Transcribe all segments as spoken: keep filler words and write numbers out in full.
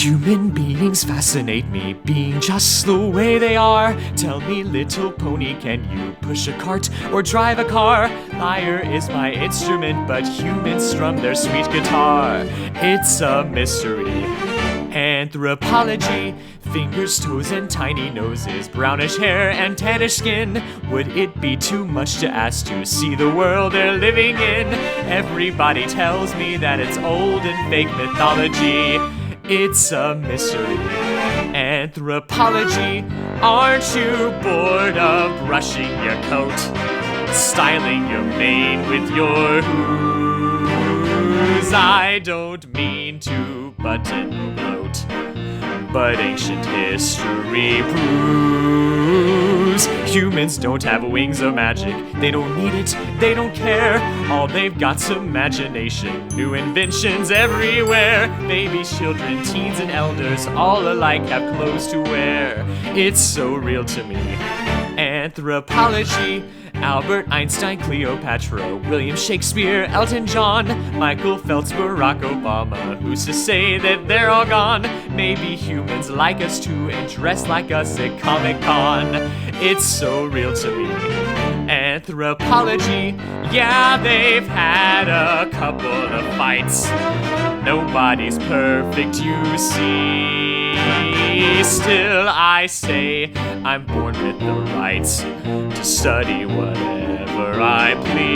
Human beings fascinate me, being just the way they are. Tell me, little pony, can you push a cart or drive a car? Lyre is my instrument, but humans strum their sweet guitar. It's a mystery. Anthropology, fingers, toes, and tiny noses, brownish hair and tannish skin. Would it be too much to ask to see the world they're living in? Everybody tells me that it's old and fake mythology. It's a mystery. Anthropology, aren't you bored of brushing your coat, styling your mane with your hooves? I don't mean to button bloat, but ancient history proves humans don't have wings or magic. They don't need it, they don't care. All they've got's imagination, new inventions everywhere. Babies, children, teens, and elders, all alike have clothes to wear. It's so real to me. Anthropology, Albert Einstein, Cleopatra, William Shakespeare, Elton John, Michael Phelps, Barack Obama. Who's to say that they're all gone? Maybe humans like us too and dress like us at Comic-Con. It's so real to me. Anthropology, yeah, they've had a couple of fights. Nobody's perfect, you see. Still, I say I'm born with the rights to study whatever I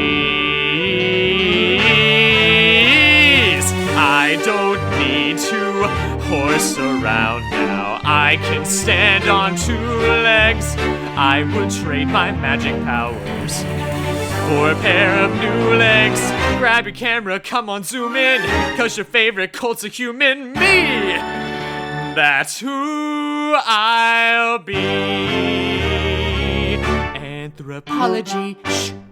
please. I don't need to horse around now. I can stand on two legs. I would trade my magic powers for a pair of new legs. Grab your camera, come on, zoom in, 'cause your favorite cult's a human, me. That's who I'll be. Anthropology, shh.